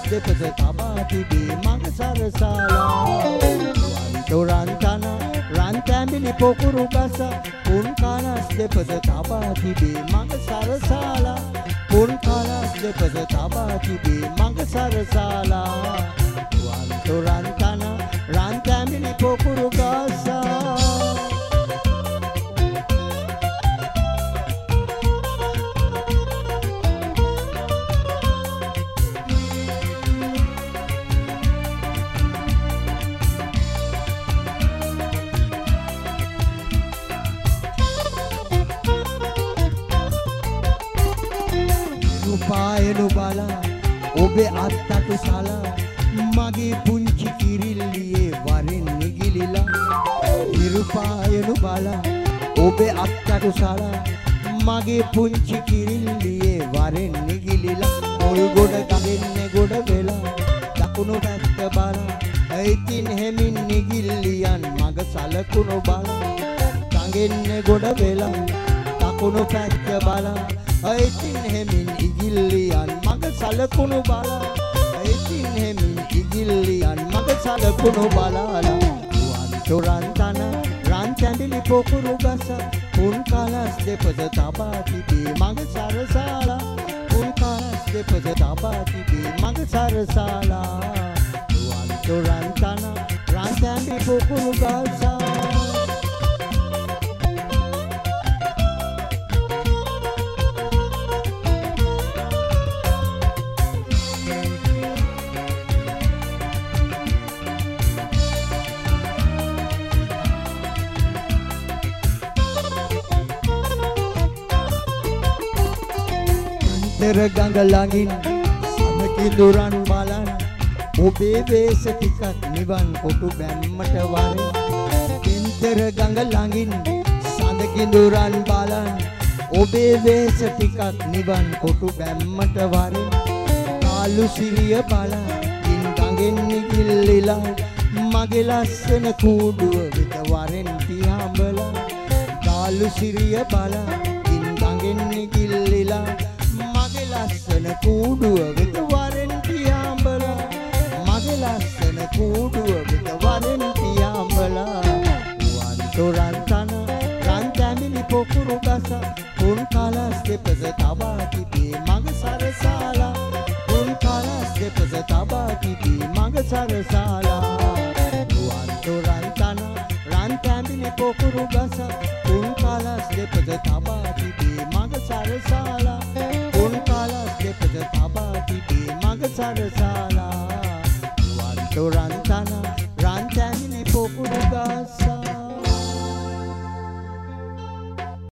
දෙපස තබා තිබේ මඟ සරසාලා තොරන් තන රන් තැඹිලි පොකුරු ගස පුන් කලස් දෙපස තබා තිබේ මඟ සරසාලා පුන් කලස් දෙපස තබා තිබේ මඟ සරසාලා තොරන් තන රන් තැඹිලි පොකුරු ගස පායනු බලා ඔබේ අත්තට සලා මගේ පුංචි කිරිල්ලියේ වරෙන් නිගිලිලා ඉරුපායනු බලා ඔබේ අත්තට සලා මගේ පුංචි කිරිල්ලියේ වරෙන් නිගිලිලා මුල් ගොඩ ගගෙන්නේ ගොඩ වෙලා දකුණු පැත්ත බලා ඉතින් හැමින් නිගිල්ලියන් මග සලකුණු බලා ගගෙන්නේ ගොඩ වෙලා දකුණු පැත්ත බලා ඉතින් හැමින් ඉගිල්ලියන් මග සලකුණු බලා ඉතින් හැමින් ඉගිල්ලියන් මග සලකුණු බලාලා වන් තොරන් තන රන් තැඹිලි පොකුරු ගස පුන් කලස් දෙපස තබා තිබේ මග සරසාලා පුන් කලස් දෙපස තබා තිබේ මග සරසාලා වන් තොරන් තන රන් තැඹිලි පොකුරු ගස තෙර ගඟ ළඟින් සමකිඳුරන් බලන් ඔබේ වේස ටිකක් නිවන් කොටු බැම්මට වරෙන් තෙර ගඟ ළඟින් සඳකිඳුරන් බලන් ඔබේ වේස ටිකක් නිවන් කොටු බැම්මට වරෙන් කාලු සිරිය බලා ඉන් ගඟෙන් නිගිල්ලිලා මගේ ලස්සන කූඩුව වෙත වරෙන් පියාඹලා කාලු සිරිය බලා ඉන් ගඟෙන් නිගිල්ලිලා ලස්සන කූඩුව වෙත වරෙන් පියාඹලා මගේ ලස්සන කූඩුව වෙත වරෙන් පියාඹලා වන් තොරන් තන රන් තැඹිලි පොකුරු ගස පුන් කලස් දෙපස තබා තිබේ මග සරසාලා පුන් කලස් දෙපස තබා තිබේ මග සරසාලා වන් තොරන් තන රන් තැඹිලි පොකුරු ගස පුන් කලස් දෙපස තබා තිබේ මග සරසාලා පුන් කලස් දෙපස තබා තිබේ මග සරසාලා